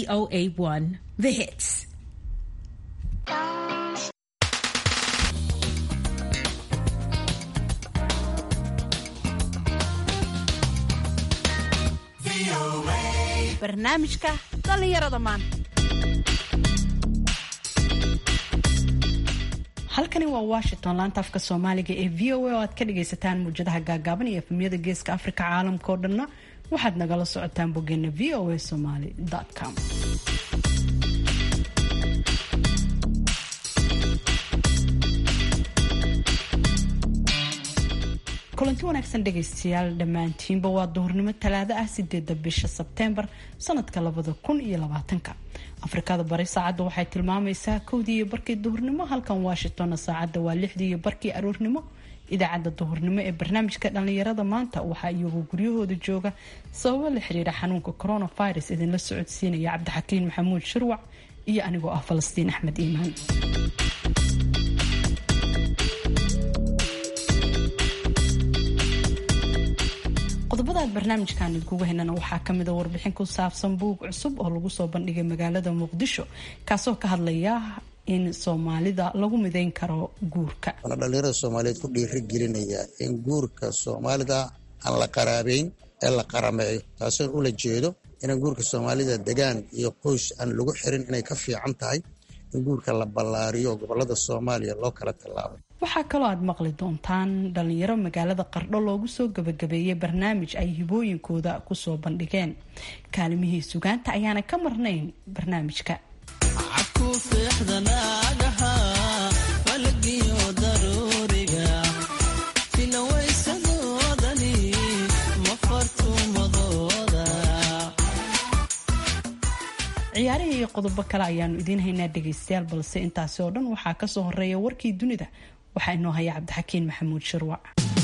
VOA1 The Hits. barnaamijka dhalinyarada maanta. halkani waa Washington, laanta afka Soomaaliga ee VOA oo aad ka dhagaysataan muujadaha gaagaaban iyo efemyada geeska Afrika caalamka oo dhanna waxaad nagala socotaan boggeena voasomali.com. kulanti wanaagsan dhegaystayaal dhammaantiinba waa duhurnimo talaado ah 8 bisha Sebteembar sanadka 2020. Afrikada bari saacadda waxay tilmaamaysaa 1:00 duhurnimo, halkan Washingtonna saacadda waa 6:00 aroornimo. idaacadda duhurnimo ee barnaamijka dhalinyarada maanta waxaa iyagu guryahooda jooga sababo la xiriira xanuunka coronavirus idinla socodsiinaya Cabdixakiin Maxamuud Shirwac iyo anigoo ah Falastiin Axmed Iimaan. qodobada barnaamijkan idinkugu heynana waxaa kamid ah warbixin ku saabsan buug cusub oo lagu soo bandhigay magaalada Muqdisho kaasoo ka hadlaya in Soomaalida lagu mideyn karo guurka. dhalinyarada Soomaaliyeed ku dhiirigelinaya in guurka Soomaalida aan la qaraabeyn ee la qarameeyo, taasoo ula jeedo in guurka Soomaalida degaan iyo qoys aan lagu xirin inay ka fiican tahay in guurka la ballaariyo gobolada Soomaaliya loo kala tallaabo. waxaa kaloo aad maqli doontaan dhalinyaro magaalada Qardho loogu soo gabagabeeyay barnaamij ay hibooyinkooda ku soo bandhigeen. kaalimihii sugaanta ayaana ka marnayn barnaamijka. ciyaarihii iyo qodobo kale ayaanu idiin haynaa dhegaystayaal, balse intaasi oo dhan waxaa kasoo horeeya warkii dunida. waxaa inoo haya Cabdixakiin Maxamuud Shirwac.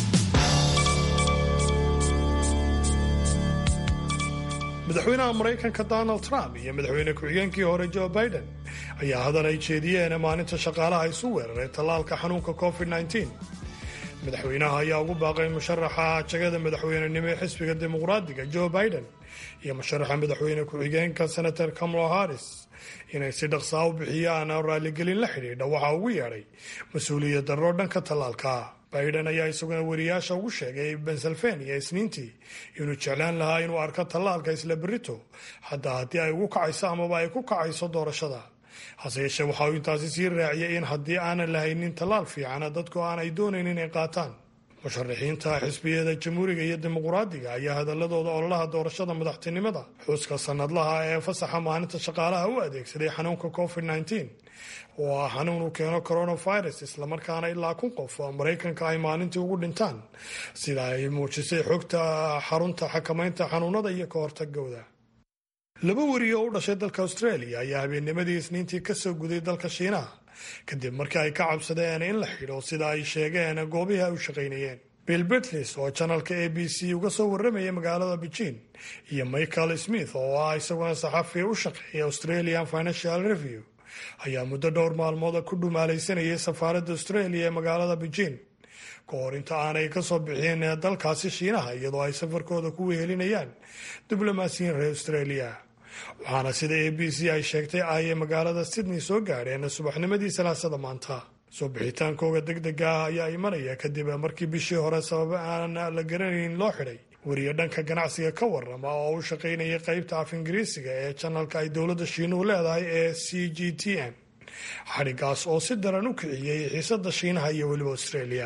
madaxweynaha Mareykanka Donald Trump iyo madaxweyne ku-xigeenkii hore Joe Biden ayaa hadan ay jeediyeen maalinta shaqaalaha isu weeraray tallaalka xanuunka COVID-19. madaxweynaha ayaa ugu baaqay musharaxa jagada madaxweynenimo ee xisbiga dimuqraadiga Joe Biden iyo musharaxa madaxweyne ku-xigeenka Senator Kamala Harris inay si dhaqsaa u bixiyaan raaligelin la xidhiidha waxa ugu yeedhay mas-uuliyad darro dhanka tallaalka. Biden ayaa isaguna wariyaasha ugu sheegay Pennsylvania Isniintii inuu jeclaan lahaa inuu arko tallaalka isla berrito, xataa haddii ay ugu kacayso amaba ay ku kacayso doorashada. hase yeeshee waxa uu intaasi sii raaciyay in haddii aanan lahaynin tallaal fiican dadku aanay doonayn inay qaataan. musharaxiinta xisbiyada jamhuuriga iyo dimuqraadiga ayaa hadaladooda ololaha doorashada madaxtinimada xuska sanadlaha ee fasaxa maalinta shaqaalaha u adeegsaday xanuunka COVID-19 oo ah xanuun uu keeno coronavirus, islamarkaana ilaa 1,000 qof oo Mareykanka ay maalintii ugu dhintaan, sida ay muujisay xogta xarunta xakamaynta xanuunada iyo ka hortagooda. laba wariye oo u dhashay dalka Australia ayaa habeennimadii Isniintii ka soo guday dalka Shiinaha kadib markii ay ka cabsadeen in la xidho sida ay sheegeen goobihii ay u shaqaynayeen. Bill Bitlis oo channelka ABC uga soo warramaya magaalada Beijing iyo Michael Smith oo ah isaguna saxafi u shaqeeya Australian Financial Review ayaa muddo dhowr maalmood ku dhumaalaysanayay safaaradda Australia ee magaalada Beijing ka hor inta aanay ka soo bixin dalkaasi Shiinaha, iyadoo ay safarkooda ku wehelinayaan diblomaasiyiin reer Australia. waxaana sida ABC ay sheegtay ay magaalada Sydney soo gaadheen subaxnimadii Salaasada maanta. soo bixitaankooda degdega ah ayaa imanaya kadib markii bishii hore sabab aan la garanayn loo xidhay wariye dhanka ganacsiga ka warrama oo u shaqaynaya qaybta af Ingiriisiga ee channelka ay dowladda Shiinuhu leedahay ee CGTN. xadhigaas oo si daran u kiciyey xiisadda Shiinaha iyo weliba Australia.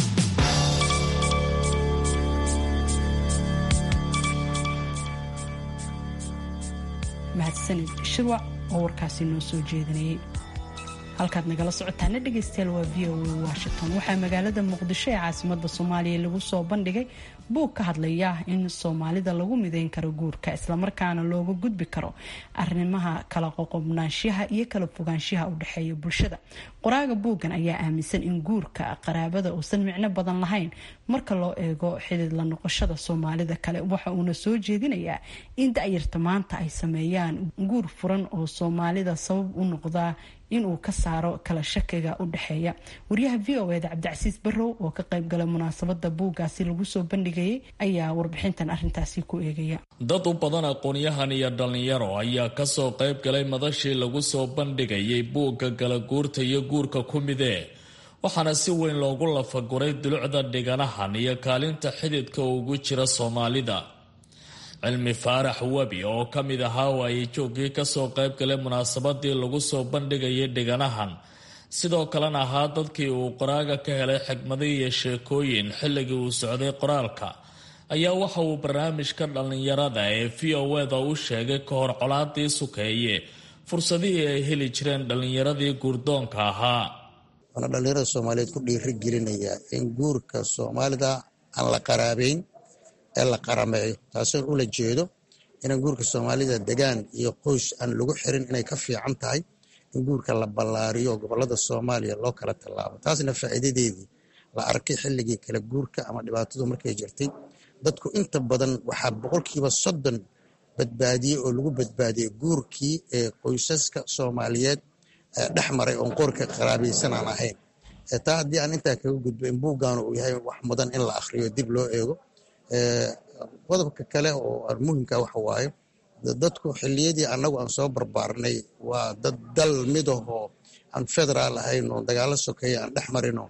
mahadsanid Shirwac oo warkaasi noo soo jeedinayay. halkaad nagala socotaana dhegaystayaal waa VOA Washington. waxaa magaalada Muqdisho ee caasimadda Soomaaliya lagu soo bandhigay buug ka hadlaya in Soomaalida lagu mideyn karo guurka, islamarkaana looga gudbi karo arrimaha kala qoqobnaanshaha iyo kala fogaanshaha u dhexeeya bulshada. qoraaga buuggan ayaa aaminsan in guurka qaraabada uusan micno badan lahayn marka loo eego xidid la noqoshada soomaalida kale. waxa uuna soo jeedinayaa in da-yarta maanta ay sameeyaan guur furan oo soomaalida sabab u noqdaa inuu ka saaro kala shakiga u dhexeeya. wariyaha v o eda cabdicasiis barrow oo ka qayb galay munaasabada buuggaasi lagu soo bandhigayay ayaa warbixintan arintaasi ku eegaya. dad u badan aqoonyahan iyo dhalinyaro ayaa kasoo qayb galay madashii lagu soo bandhigayay buugga kala guurta iyo guurka ku midee, waxaana si weyn loogu lafaguray dulucda dhiganahan iyo kaalinta xididka ugu jira soomaalida. cilmi faarax webi oo ka mid ahaa waayejoogii kasoo qayb galay munaasabadii lagu soo bandhigayay dhiganahan, sidoo kalena ahaa dadkii uu qoraaga ka helay xigmado iyo sheekooyin xilligii uu socday qoraalka, ayaa waxa uu barnaamijka dhallinyarada ee v o eda u sheegay ka hor colaadii sukeeye fursadihii ay heli jireen dhallinyaradii guurdoonka ahaa. waana dhallinyarada soomaaliyeed ku dhiiri gelinaya in guurka soomaalida aan la qaraabeyn ee la qarameeyo, taasoon ula jeedo inaan guurka soomaalida degaan iyo qoys aan lagu xirin inay ka fiican tahay in guurka la ballaariyo gobolada soomaaliya loo kala tallaabo. taasna faa'iidadeedii la arkay xilligii kala guurka ama dhibaatadu markay jirtay. dadku inta badan waxaa 30% badbaadiyey oo lagu badbaadiyey guurkii ee qoysaska soomaaliyeed dhex maray oon qoorka qaraabaysan aan ahayn. taa haddii aan intaa kaga gudbo in buuggaanu uu yahay wax mudan in la akhriyo dib loo eego. qodobka kale oo muhiimka waxa waaye dadku xilliyadii annagu aan soo barbaarnay waa dad dal midahoo aan federaal ahayn oo dagaalo sokeeya aan dhex marino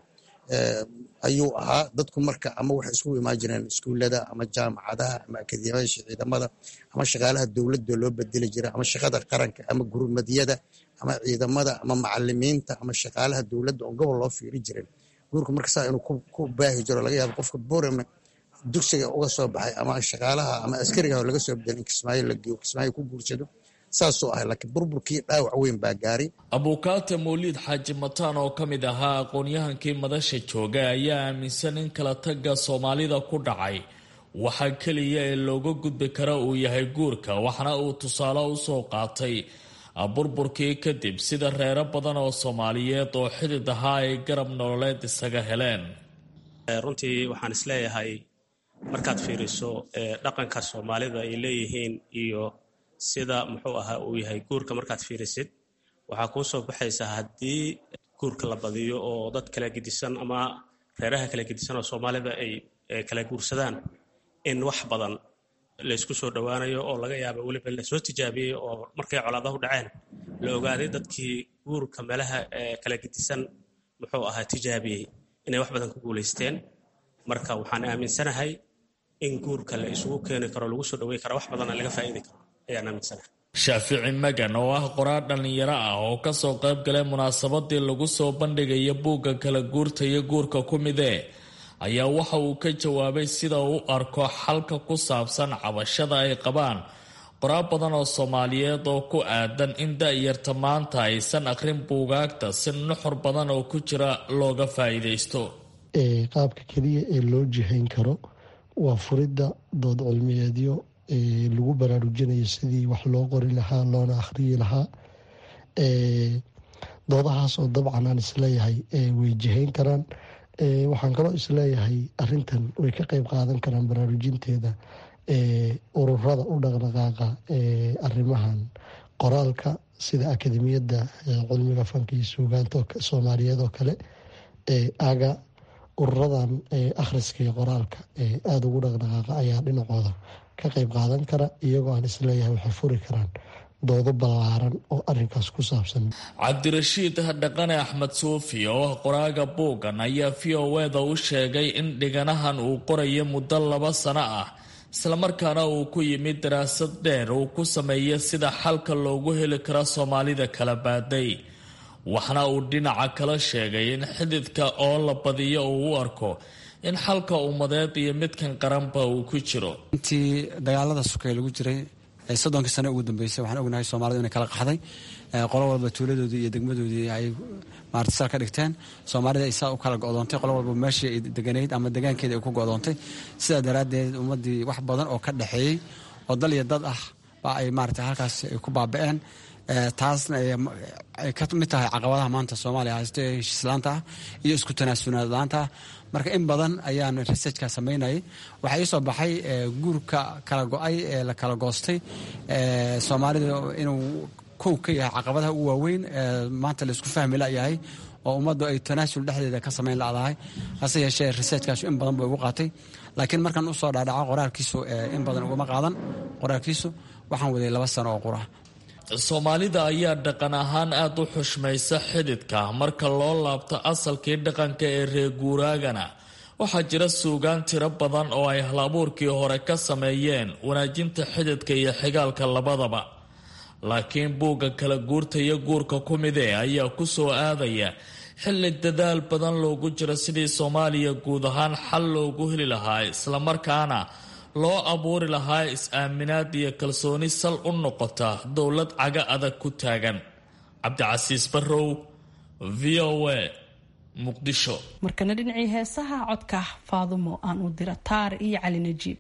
ayuu ahaa. dadku marka ama waxay isugu imaan jireen iskuullada ama jaamacadaha ama akademiyada ciidamada ama shaqaalaha dowladda loo bedeli jira ama shaqada qaranka ama gurmadiyada ama ciidamada ama macalimiinta ama shaqaalaha dowladda oo gobol loo fiiri jirin. guurku marka saa inuu ku baahi jiro laga yaabo qofka boorame dugsiga uga soo baxay ama shaqaalaha ama askariga laga soo bedelin Kismaayo la geeyo Kismaayo ku guursado saasoo ah. laakiin burburkii dhaawac weyn baa gaaray. abukaate mawliid xaaji mataan oo ka mid ahaa aqoonyahankii madasha jooga ayaa aaminsan in kala tagga soomaalida ku dhacay waxa keliya ee looga gudbi kara uu yahay guurka, waxna uu tusaale u soo qaatay burburkii kadib sida reero badan oo soomaaliyeed oo xidid ahaa ay garab nololeed isaga heleen. runtii waxaan isleeyahay markaad fiiriso dhaqanka soomaalida ay leeyihiin iyo sida muxuu ahaa uu yahay guurka markaad fiirisid waxaa kuu soo baxaysa haddii guurka la badiyo oo dad kala gedisan ama reeraha kala gedisan oo soomaalida ay kala guursadaan in wax badan la isku soo dhowaanayo oo laga yaabo weliba la soo tijaabiyey oo markay colaadahu dhaceen la ogaaday dadkii guurka meelaha kala gedisan muxuu ahaa tijaabiyey inay wax badan ku guulaysteen. marka waxaan aaminsanahay in guurka la isugu keeni karo lagu soo dhaweyn karo wax badanna laga faa'iidi karo ayaan aaminsanahay. shaafici magan oo ah qoraal dhallinyaro ah oo kasoo qayb galay munaasabadii lagu soo bandhigaya buugga kala guurta iyo guurka ku midee ayaa waxa uu ka jawaabay sida uu arko xalka ku saabsan cabashada ay qabaan qoraal badan oo soomaaliyeed oo ku aadan in da-yarta maanta aysan akhrin buugaagta si nuxur badan oo ku jira looga faa'iidaysto. qaabka keliya ee loo jihayn karo waa furidda dood cilmiyeedyo lagu baraarujinayo sidii wax loo qori lahaa loona akhriyi lahaa. doodahaas oo dabcan aan isleeyahay way jihayn karaan. waxaan kaloo isleeyahay arintan way ka qayb qaadan karaan baraarujinteeda ururada u dhaqdhaqaaqa arrimahan qoraalka sida akademiyadda cilmiga fanka iyo suugaanta soomaaliyeed oo kale aga ururadan akhriska iyo qoraalka aada ugu dhaqdhaqaaqa ayaa dhinacooda ka qayb qaadan kara iyagoo aan isleeyahay waxay furi karaan doodo ballaaran oo arrinkaas ku saabsan. cabdirashiid dhaqane axmed suufi oo ah qoraaga buuggan ayaa v o eda u sheegay in dhiganahan uu qorayo muddo 2 sano ah islamarkaana uu ku yimid daraasad dheer uu ku sameeyay sida xalka loogu heli karo soomaalida kala baaday. waxna uu dhinaca kala sheegay in xididka oo la badiyo uu u arko in xalka ummadeed iyo midkan qaranba uu ku jiro. intii dagaalada sukay lagu jiray 30 sano ugu dambeysay waxaan ognahay Soomaalidu inay kala qaxday qolo walba tuuladoodii iyo degmadoodii ay maartisal ka dhigteen. Soomaalida ay saa u kala go'doontay qolo walba meeshii ay deganeyd ama deegaankeeda ay ku go'doontay. sidaa daraadeed ummadii wax badan oo ka dhaxeeyay oo dal iyo dad ah baa ay maartay halkaas ku baaba'een. taasna ay ka mid tahay caqabadaha maanta soomaaliya haysta ee heshiislaanta ah iyo isku tanaasunaad la-aanta ah. marka in badan ayaan researchka samaynayay. waxaa ii soo baxay guurka kala go-ay ee la kala goostay soomaalida inuu kow ka yahay caqabadaha ugu waaweyn maanta la isku fahmi layahay oo ummaddu ay tanaasul dhexdeeda ka samayn ladahay. hase yeeshee researchkaasu in badan buu igu qaatay, laakiin markaan u soo dhaadhaco qoraalkiisu in badan ugama qaadan. qoraalkiisu waxaan waday 2 sano oo qura. soomaalida ayaa dhaqan ahaan aad u xushmaysa xididka marka loo laabto asalkii dhaqanka ee reer guuraagana waxaa jira suugaan tiro badan oo ay halabuurkii hore ka sameeyeen wanaajinta xididka iyo xigaalka labadaba. laakiin buugga kala guurta iyo guurka ku mide ayaa ku soo aadaya xilli dadaal badan loogu jiro sidii soomaaliya guud ahaan xal loogu heli lahaa, islamarkaana loo abuuri lahaa is-aaminaad iyo kalsooni sal u noqota dowlad caga adag ku taagan. cabdicasiis barrow, v o a, muqdisho. markana dhinacii heesaha codka faadumo aan u dira taar iyo cali najiib.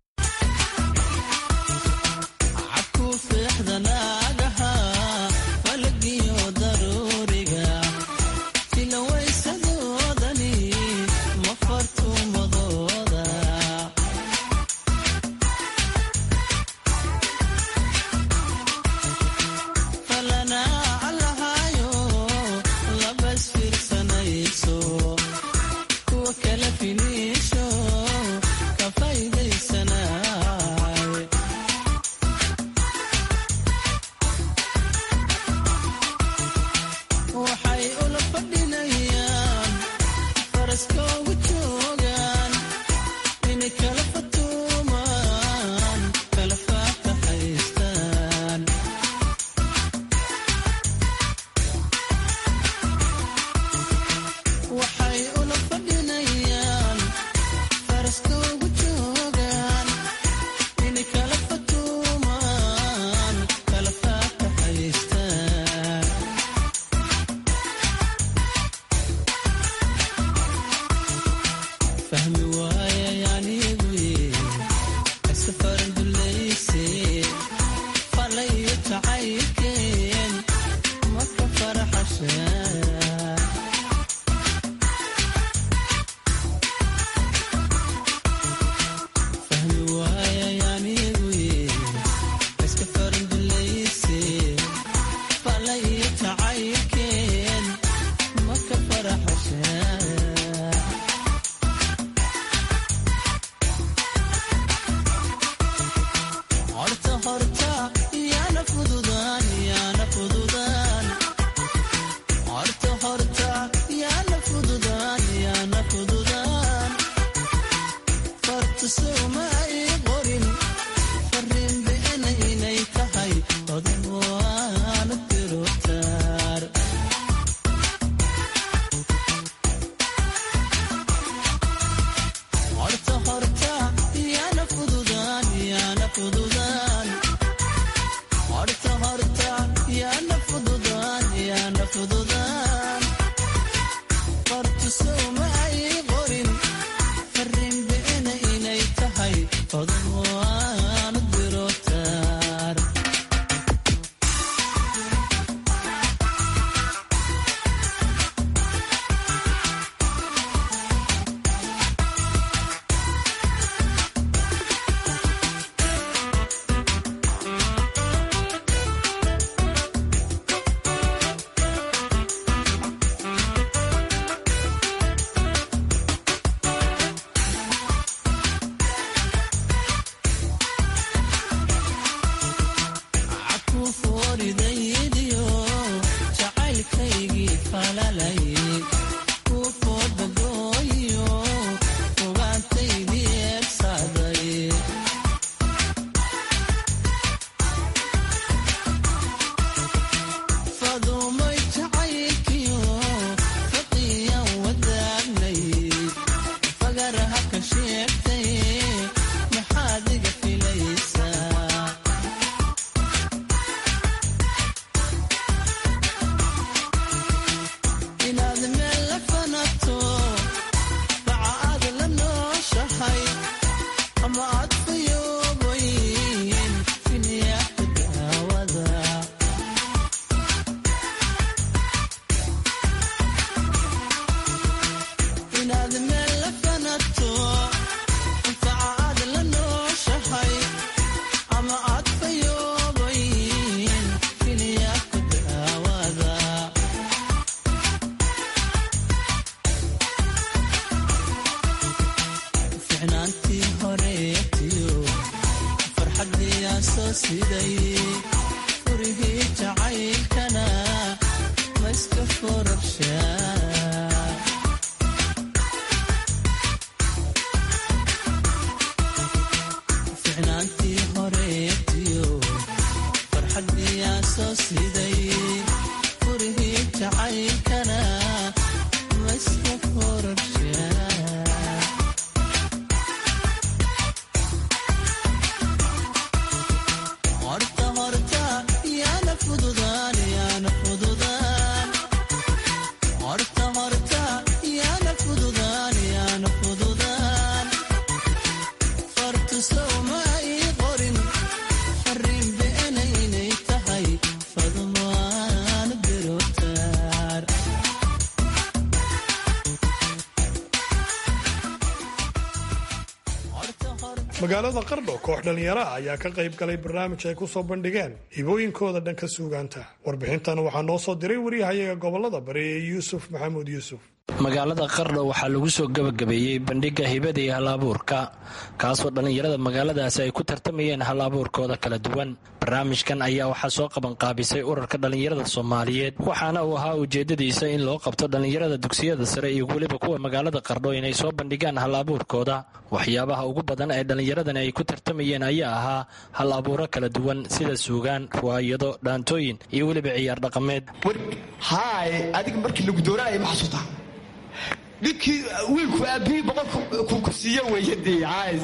magaalada qardho koox dhallinyaro ah ayaa ka qayb galay barnaamij ay ku soo bandhigeen hibooyinkooda dhanka suugaanta. warbixintan waxaa noo soo diray wariyahayaga gobolada bari ee yuusuf maxamuud yuusuf. magaalada qardho waxaa lagu soo gabagabeeyey bandhiga hibada iyo hal-abuurka kaasoo dhallinyarada magaaladaasi ay ku tartamayeen hal-abuurkooda kala duwan. barnaamijkan ayaa waxaa soo qabanqaabisay ururka dhallinyarada soomaaliyeed waxaana uu ahaa ujeedadiisa in loo qabto dhallinyarada dugsiyada sare iyo weliba kuwa magaalada qardho inay soo bandhigaan hal-abuurkooda. waxyaabaha ugu badan ee dhallinyaradani ay ku tartamayeen ayaa ahaa hal-abuuro kala duwan sida suugaan, ruwaayado, dhaantooyin iyo weliba ciyaar dhaqameed. adiga markii lagu dooranaya ma xasuutaa ninkii wiilku aabihii boqolku ku siiye weeyadii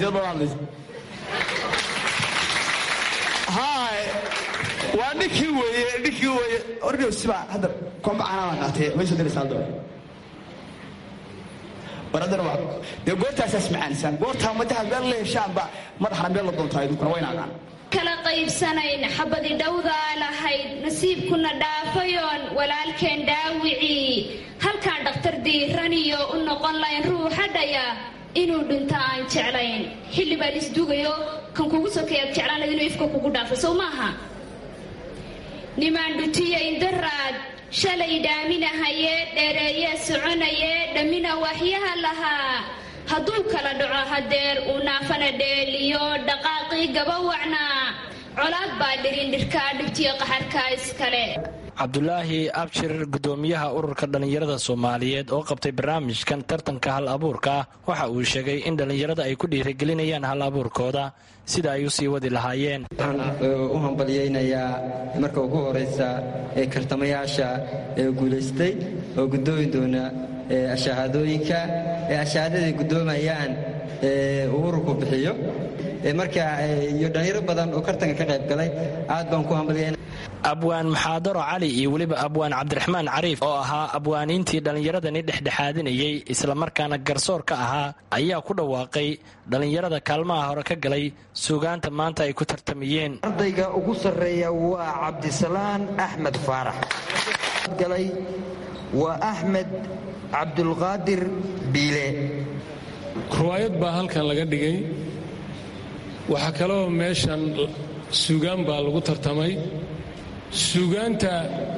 waa ninkii weeye orgow siba hadda komba caanaa qaatay way soo diraysaa doon baradana waa dee goortaasaas macaanisan goortaa madaxa meel la heshaanba madaxna meel la doontaa idinkuna wayna aqaan kala qaybsanayn xabadi dhowdaa lahayd nasiibkuna dhaafayoon walaalkeen dhaawicii halkaan dhakhtar diiraniyo u noqon layn ruuxa dhaya inuu dhinto aan jeclayn xilli baa lisdugayo kan kugu sokeeyaad jeclaanad inuu ifka kugu dhaafo sow maaha nimaan dhutiya indaraad shalay dhaaminahaye dheereeyee soconaye dhammina waxyaha lahaa hadduu kala dhaco hadeer uu naafana dheeliyo dhaqaaqii gabawacnaa colaad baa dhirindhirkaa dhibtiyo qaxarkaa iskale. cabdulaahi abshir gudoomiyaha ururka dhallinyarada soomaaliyeed oo qabtay barnaamijkan tartanka hal-abuurka waxa uu sheegay in dhallinyarada ay ku dhiirigelinayaan hal-abuurkooda sida ay u sii wadi lahaayeen. waxaan u hambalyaynayaa marka ugu horaysa ee kartamayaasha ee guulaystay oo gudoomi doona shahaadooyinka ee shahaadaday gudoomayaan uu ururku bixiyo marka iyo dhallinyaro badan oo tartanka ka qayb galay aad baan ku hambalyayna. abwaan maxaadaro cali iyo weliba abwaan cabdiraxmaan cariif oo ahaa abwaaniintii dhallinyaradani dhexdhexaadinayey islamarkaana garsoor ka ahaa ayaa ku dhawaaqay dhallinyarada kaalmaha hore ka galay suugaanta maanta ay ku tartamayeen. ardayga ugu sarreeya waa cabdisalaan axmed faarax galay waa axmed cabdulqaadir biile. ruwaayad baa halkan laga dhigay waxaa kaloo meeshan suugaan baa lagu tartamay. suugaanta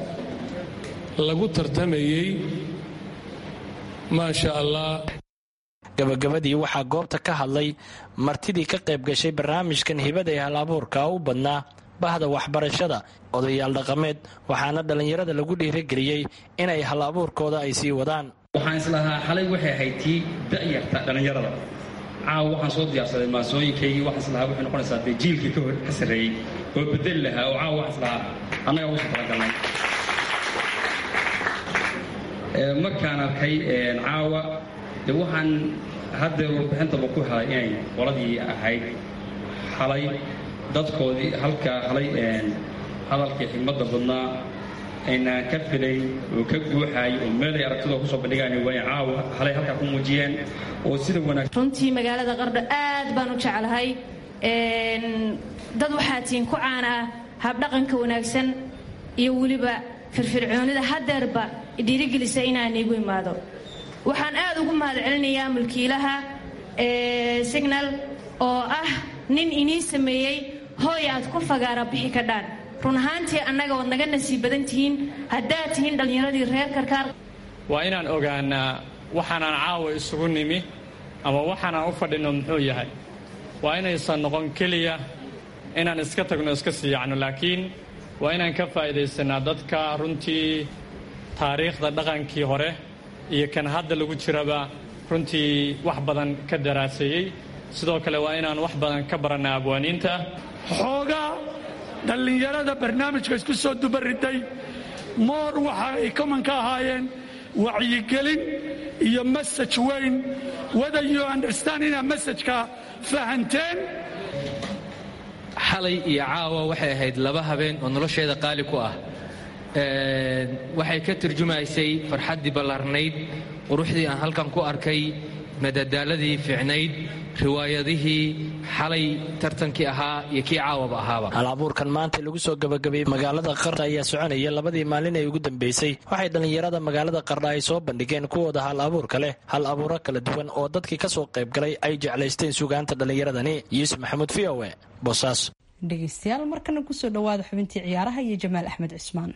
lagu tartamayey maasha allah. gabagabadii waxaa goobta ka hadlay martidii ka qayb gashay barnaamijkan hibada ee hal-abuurka u badnaa bahda waxbarashada, odayaal dhaqameed, waxaana dhallinyarada lagu dhiirigeliyey inay hal-abuurkooda ay sii wadaan. waxaan islahaa xalay waxay ahayd tii da'yarta dhallinyarada. caawa waxaan soo diyaarsaday maasooyinkaygii waxaan islahaa waxay noqonaysaa dee jiilkii ka sarreeyey oo bedeli lahaa oo caawa waxaan islahaa annaga ugu soo talagalnay. markaan arkay caawa dee waxaan haddeer warbixintaba ku helay inay qoladii ahayd xalay dadkoodii halkaa halay hadalkii xigmadda badnaa aynaan ka filay oo ka guuxaay oo meelay aragtida kusoo bandhigaan way caawa halay halkaa ku muujiyeen oo sida wanaagsan. runtii magaalada qardho aad baan u jeclahay. dad waxaa tiin ku caan ah habdhaqanka wanaagsan iyo weliba firfircoonida hadeerba dhiirigelisa inaan iigu imaado. waxaan aad ugu mahad celinayaa mulkiilaha signal oo ah nin inii sameeyey hooy aad ku fagaara bixi ka dhaan. run ahaantii annaga ood naga nasiib badan tihiin haddaad tihiin dhallinyaradii reer karkaar. waa inaan ogaanaa waxaanaan caawa isugu nimi ama waxaanaan u fadhino muxuu yahay. waa inaysan noqon keliya inaan iska tagno iska siiyacno, laakiin waa inaan ka faa'iidaysanaa dadka runtii taariikhda dhaqankii hore iyo kan hadda lagu jiraba runtii wax badan ka daraaseeyey. sidoo kale waa inaan wax badan ka barannaa abwaaniinta. xoogaa dhallinyarada barnaamijka isku soo dubariday moor waxa ay common ka ahaayeen wacyigelin iyo message weyn whether you understand inaa messajka fahanteen. xalay iyo caawa waxay ahayd laba habeen oo nolosheeda qaali ku ah. waxay ka turjumaysay farxaddii ballaarnayd, quruxdii aan halkan ku arkay, madadaaladii fiicnayd, riwaayadihii xalay tartankii ahaa iyo kii caawaba ahaaba. hal-abuurkan maanta lagu soo gabagabeeyey magaalada qardha ayaa soconaya labadii maalin ee ugu dambeysay. waxay dhallinyarada magaalada qardha ay soo bandhigeen kuwooda hal-abuurka leh hal abuuro kala duwan oo dadkii ka soo qaybgalay ay jeclaysteen sugaanta dhallinyaradani. yuusuf maxamuud v o e boosaaso. dhegaystayaal markana kusoo dhawaada xubintii ciyaaraha iyo jamaal axmed cismaan.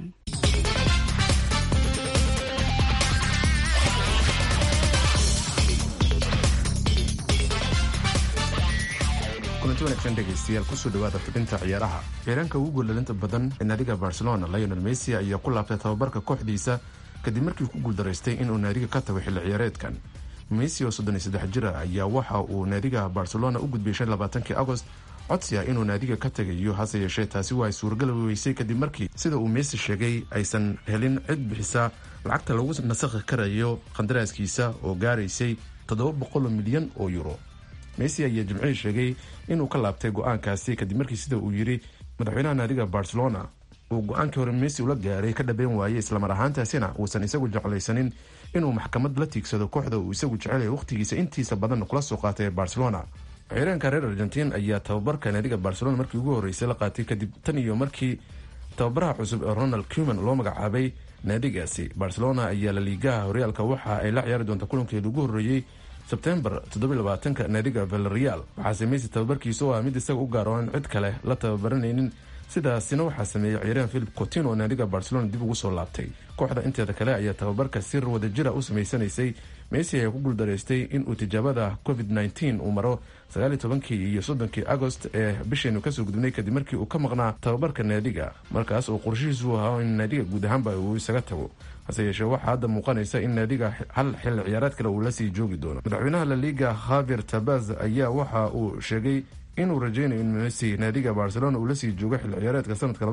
kulanti wanaagsan dhegaystayaal kusoo dhawaada xubinta ciyaaraha. ciyaaraanka ugu guuldhalinta badan ee naadiga barcelona lionel messi ayaa ku laabtay tababarka kooxdiisa kadib markii ku guuldaraystay inuu naadiga ka tago xilli ciyaareedkan. messi oo 33 jir ah ayaa waxa uu naadiga barcelona u gudbiyay 25 agost codsi ah inuu naadiga ka tagayo, hase yeeshee taasi waa ay suuragal weysay kadib markii sida uu messi sheegay aysan helin cid bixisa lacagta lagu nasakhi karayo qandaraaskiisa oo gaaraysay 700 milyan oo euro. messi ayaa jimcihii sheegay inuu ka laabtay go-aankaasi kadib markii sida uu yidhi madaxweynaha naadiga barcelona uu go-aankii hore messi ula gaaray ka dhabeyn waayey, islamar ahaantaasina uusan isagu jeclaysanin inuu maxkamad la tiigsado kooxda uu isagu jecelaya wakhtigiisa intiisa badan kula soo qaatay barcelona. ciyaaraanka reer argentiin ayaa tababarka naadiga barcelona markii ugu horreysay la qaatay kadib tan iyo markii tababaraha cusub ee ronald koeman loo magacaabay naadigaasi. barcelona ayaa la liigaha horyaalka waxa ay la ciyaari doonta kulankeeda ugu horreeyey sebtembar 27 naadiga Villarreal. waxaase messi tababarkiisa oo ah mid isaga u gaar oo aan cid kale la tababaranaynin, sidaasina waxaa sameeyey ciyaaryahan Philip Coutinho oo naadiga Barcelona dib ugu soo laabtay. kooxda inteeda kale ayaa tababarka sir wada jira u samaysanaysay. messi ayaa ku guuldaraystay inuu tijaabada covid-19 uu maro 19 iyo 30 agost ee bisheenu kasoo gudubnay kadib markii uu ka maqnaa tababarka naadiga, markaas oo qorshihiisu ahaa in naadiga guud ahaanba uu isaga tago. hase yeeshee waxaa hadda muuqanaysa in naadiga hal xilli ciyaareed kale uu la sii joogi doono. madaxweynaha la liga Javier Tebas ayaa waxa uu sheegay inuu rajaynayo in messi naadiga barcelona uu la sii joogo xilli ciyaareedka sanadka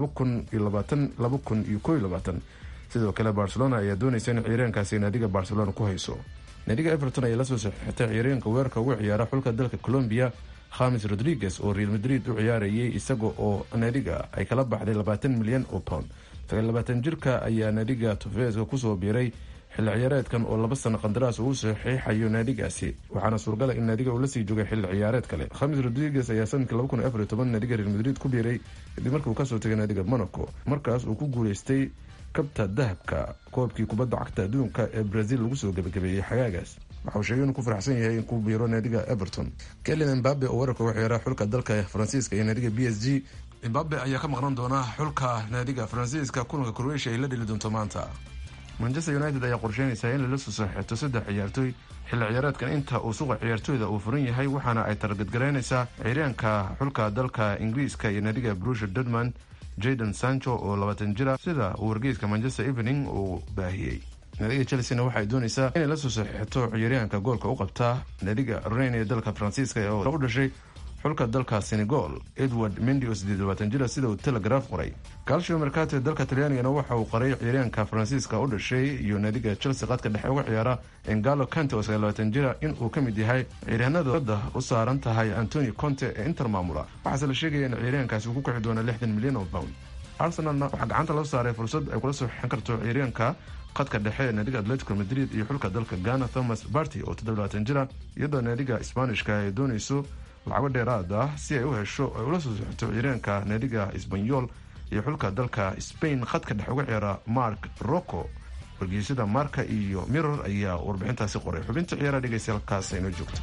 2020-2021. sidoo kale barcelona ayaa doonaysa in ciyaaryaankaasi naadiga barcelona ku hayso. naadiga everton ayaa lasoo saxiixatay ciyaaryaanka weerarka ugu ciyaara xulka dalka Colombia James Rodriguez oo Real Madrid u ciyaarayay isaga oo naadiga ay kala baxday 20 milyan oo pound. 20 jirka ayaa naadiga Tofeska kusoo biiray xilli ciyaareedkan oo 2 sano qandaraas uu saxiixayo naadigaasi, waxaana suuragal ah in naadiga uu la sii joogay xilli ciyaareed kale. James Rodriguez ayaa sanadkii 2014 naadiga Real Madrid ku biiray kadib markii uu kasoo tagay naadiga Monaco, markaas uu ku guuleystay kabta dahabka koobkii kubadda cagta adduunka ee Brazil lagu soo gabagabeeyey xagaagaas. waxa uu sheegay inuu ku faraxsan yahay in ku biiro naadiga Everton. Kylian Mbappe oo weerarka uga ciyaara xulka dalka Faransiiska iyo naadiga PSG. Mbappe ayaa ka maqnaan doona xulka naadiga Faransiiska kulanka Croatia ay la dhili doonto maanta. Manchester United ayaa qorsheynaysa in la soo saxiixato 3 ciyaartoy xilli ciyaareedkan inta uu suuqa ciyaartoyda uu furan yahay, waxaana ay targetgareynaysaa ciyaaryaanka xulka dalka Ingiriiska iyo naadiga Borussia Dortmund Jadon Sancho oo 20 jira sida uu wargeyska Manchester Evening uu baahiyey. naadiga Chelsea waxay doonaysaa inay la soo saxiixato ciyaaryahanka goolka u qabta naadiga Rennes ee dalka Faransiiska oo u dhashay xulka dalka Senegal Edward Mendy oo 28 jira sida uu Telegraph qoray. Calcio Mercato ee dalka Talyaaniga waxa uu qoray ciyaaryahanka Faransiiska u dhashay iyo naadiga Chelsea qadka dhexe uga ciyaara N'Golo Kante oo 29 jira in uu kamid yahay ciyaaryahanada u saaran tahay Antonio Conte ee Inter maamula. waxaa la sheegay in ciyaaryahankaasi uu ku kici doono 60 milyan oo pound. Arsenal waxa gacanta loo saaray fursad ay kula soo xixin karto ciyaaryahanka qadka dhexe ee naadiga Atletico Madrid iyo xulka dalka Ghana Thomas Partey oo 27 jira, iyadoo naadiga Isbaanishka ay doonayso lacago dheeraad ah si ay u hesho ay ula soo saxiixato ciyaaryahanka naadiga Espanyol iyo xulka dalka Spain qadka dhexe uga ciyaara Marc Rocco. wargeysyada Marca iyo Mirror ayaa warbixintaasi qoray. xubinta ciyaaraha dhegeystayaal inoo joogto.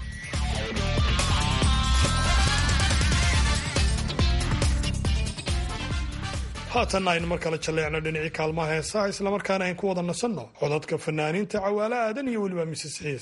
haatanna aynu mar kale jalleecno dhinacii kaalmaha heesaha islamarkaana aynu ku wada nasanno codadka fanaaniinta Cawaale Aadan iyo weliba Mrs Xiis.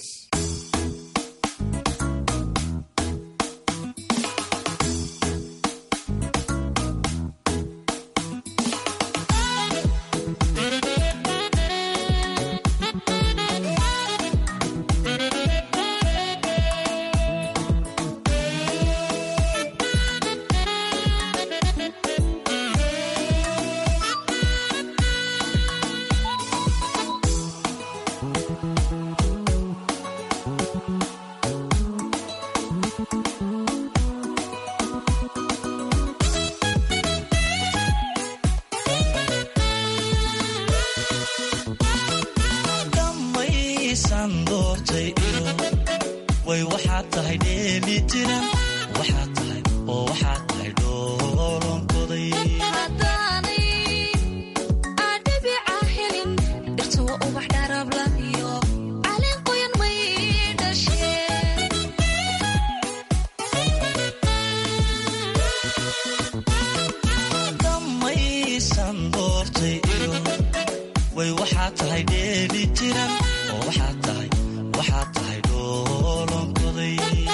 way waxaa tahay dheeli tiran oo waxaa tahay dhoolonkoday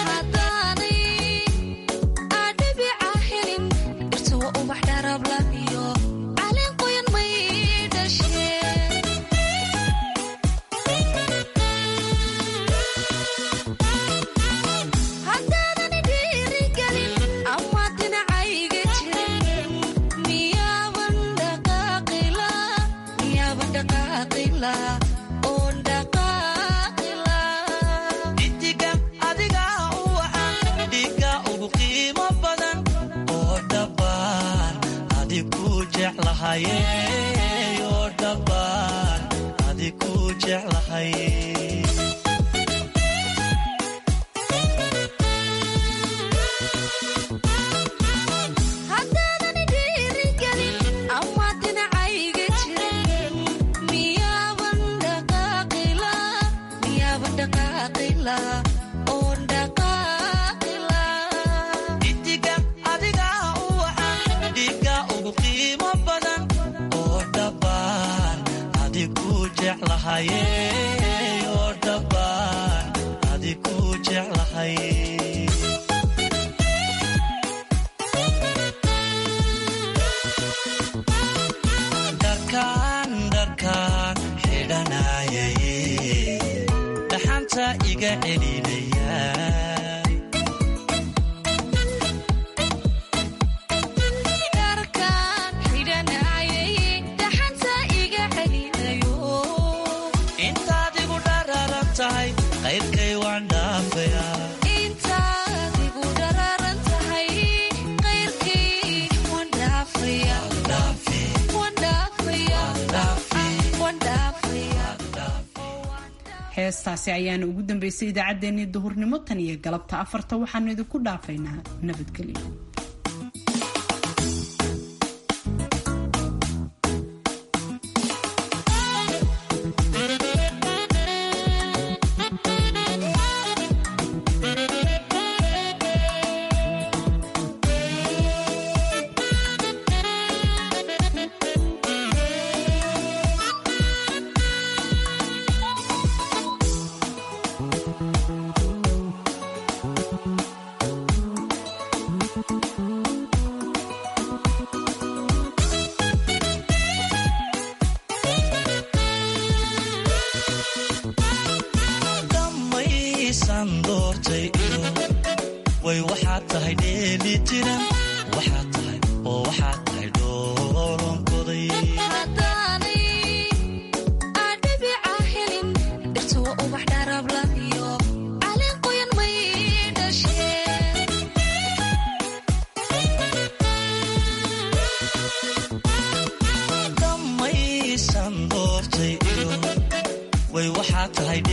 oo dhabbaan adiku jeclahay haddaadani dhiirigelin ama dhinacayga jirin miyaaban dhaqaaqila oon dhaqaaqila idiga adiga u wacan dhiga ugu qiimo badan oo dhabbaan adiku jeclahay oo dhabbaan adiku jeclahay dharkaan xidhanayay dhaxanta iga celinaya intaad igu dhararan tahay qayrkay waan dhaafayaa intaad igu dhararan tahay qayrkay waan dhaafayaa heestaasi ayaana ugu dambeysay idaacaddeenii duhurnimo tan iyo galabta 4 waxaanu idinku dhaafaynaa nabadgelyo. way waxaad tahay dheeli tiran waxaad tahay oo waxaad tahay dhoolonkoday damaysan doortay way waxaad tahay